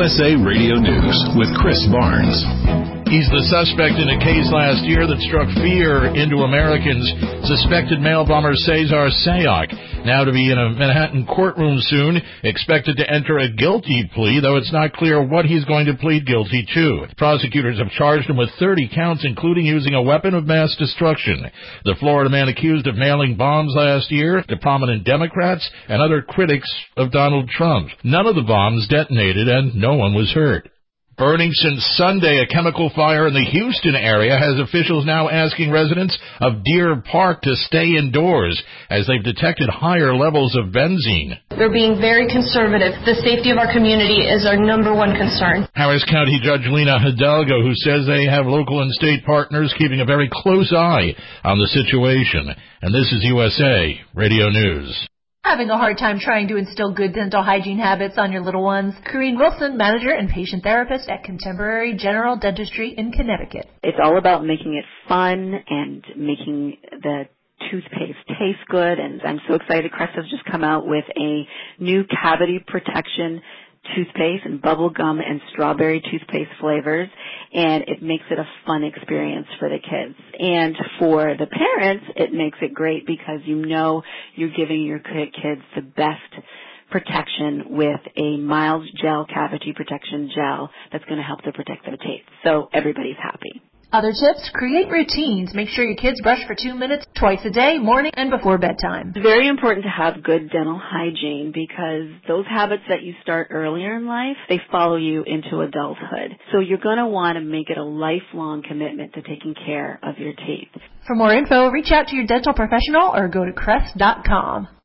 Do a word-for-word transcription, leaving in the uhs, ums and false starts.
U S A Radio News with Chris Barnes. He's the suspect in a case last year that struck fear into Americans. Suspected mail bomber Cesar Sayoc, now to be in a Manhattan courtroom soon, expected to enter a guilty plea, though it's not clear what he's going to plead guilty to. Prosecutors have charged him with thirty counts, including using a weapon of mass destruction. The Florida man accused of mailing bombs last year to prominent Democrats and other critics of Donald Trump. None of the bombs detonated and no one was hurt. Burning since Sunday, a chemical fire in the Houston area has officials now asking residents of Deer Park to stay indoors as they've detected higher levels of benzene. We're being very conservative. The safety of our community is our number one concern. Harris County Judge Lena Hidalgo, who says they have local and state partners keeping a very close eye on the situation. And this is U S A Radio News. Having a hard time trying to instill good dental hygiene habits on your little ones? Corrine Wilson, manager and patient therapist at Contemporary General Dentistry in Connecticut. It's all about making it fun and making the toothpaste taste good, and I'm so excited. Crest has just come out with a new cavity protection toothpaste and bubble gum and strawberry toothpaste flavors, and it makes it a fun experience for the kids. And for the parents, it makes it great because you know you're giving your kids the best protection with a mild gel cavity protection gel that's going to help to protect their teeth. So everybody's happy. Other tips, create routines. Make sure your kids brush for two minutes twice a day, morning and before bedtime. It's very important to have good dental hygiene because those habits that you start earlier in life, they follow you into adulthood. So you're going to want to make it a lifelong commitment to taking care of your teeth. For more info, reach out to your dental professional or go to crest dot com.